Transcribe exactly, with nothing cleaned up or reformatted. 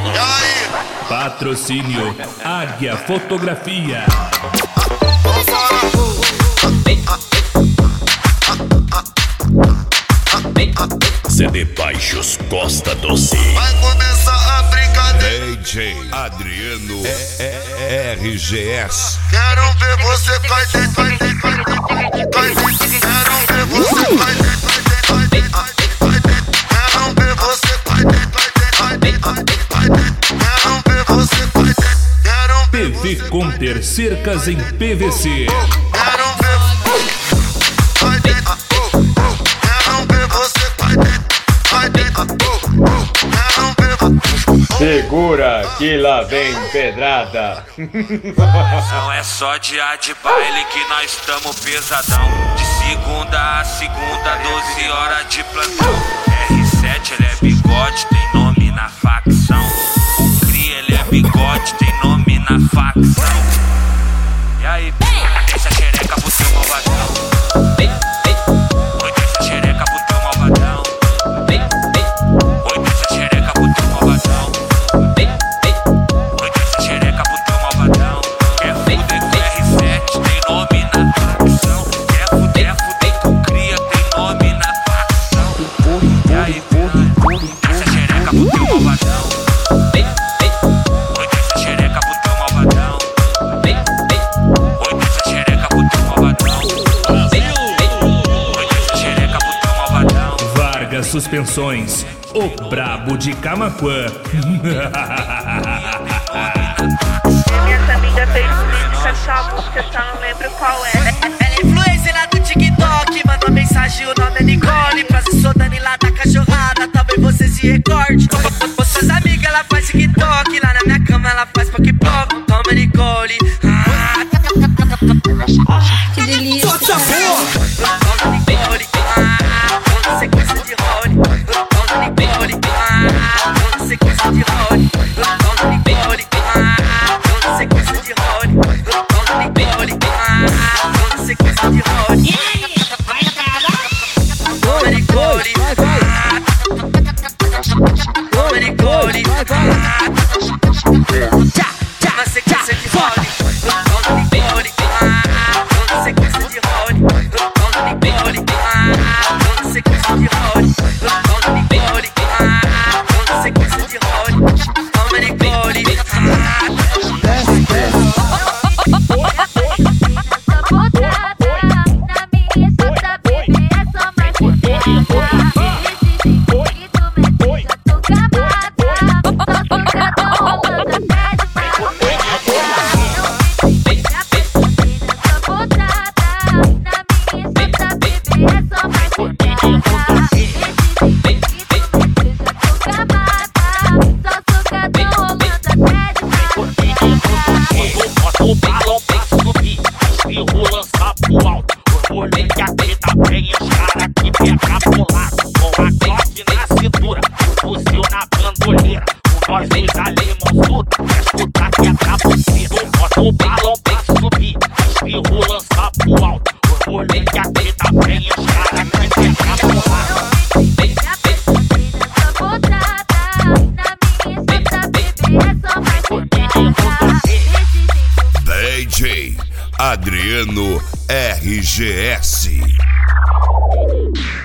E aí? Patrocínio Águia Fotografia. C D Baixos Costa Doce. Vai começar a brincadeira. D J Adriano R G S. Quero ver você cai dentro, cai dentro, cai dentro, cai dentro. Quero ver você cai dentro, cai dentro, cai dentro. Quero ver você cai dentro, cai dentro, cai dentro. Quero ver você cai dentro. Quero P V Conter Cercas em P V C. Quero ver cai dentro. Quero ver você cai dentro, cai dentro. Quero ver. Segura que lá vem pedrada. Não é só dia de baile que nós tamo pesadão. De segunda a segunda, doze horas de plantão. R sete, ele é bigode, tem nome na facção. O Cri, ele é bigode, tem nome na facção. E aí, deixa a xereca pro teu malvadão. Oi, deixa a xereca pro teu malvadão. Oi, deixa a xereca pro teu malvadão. Oi, deixa a xereca pro teu malvadão. Quer fuder com R sete, tem nome na facção. Quer fuder, fuder com cria, tem nome na facção. E aí, deixa a xereca pro teu malvadão. Oi, deixa a xereca pro teu malvadão. Oi, deixa a xereca pro teu malvadão. Oi, deixa a xereca pro teu malvadão. Vargas Suspensões, o brabo de Camaquã. Minha amiga fez um vídeo com essa música, só não lembro qual é. Ela é influencer lá do TikTok, mandou mensagem, o nome é Nicole. Prazer, sou Dani lá da cachorrada, talvez você se recorde. Com suas amigas ela faz TikTok, lá na minha cama ela faz poc-poc. Toma Nicole, ah, Que delícia. toma Nicole, ah, com sequência de role. Toma Nicole, ah, com sequência de role. Toma Nicole, ah, com sequência de role. Toma Nicole, ah, com sequência de role. Toma Nicole, ah, toma Nicole, ah, tchá, tchá, uma sequência de role. Toma Nicole, ah, com sequência de role. Toma Nicole, ah, com sequência de role. Toma Nicole, ah, com sequência de role. Toma Nicole, O balão tem que subir, espirro lançar pro alto. Orgulho que aqui tá bem, os caras que pega pro lado. Com a Glock na cintura, o fuzil na bandoleira. O nós dois ali, monsudo, pra escutar que é pra você. O balão tem que subir, espirro lançar pro alto. Orgulho que aqui tá bem, os caras que pega pro lado. D J Adriano R G S.